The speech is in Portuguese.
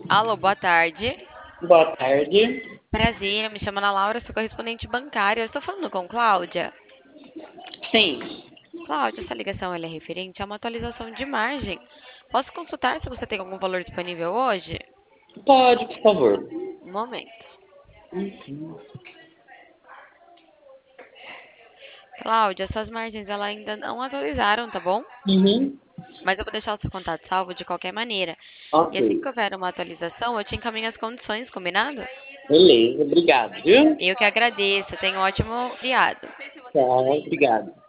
Alô, boa tarde. Boa tarde. Prazer, me chamo Ana Laura, sou correspondente bancária. Eu estou falando com Cláudia. Sim, Cláudia, essa ligação ela é referente a uma atualização de margem. Posso consultar se você tem algum valor disponível hoje? pode, por favor. Um momento. Cláudia, suas margens ela ainda não atualizaram, tá bom? Uhum. Mas eu vou deixar o seu contato salvo de qualquer maneira. E Ok, assim que houver uma atualização, eu te encaminho as condições, combinado? beleza, obrigado, viu? Eu que agradeço. Tenha um ótimo feriado. Tchau, obrigado.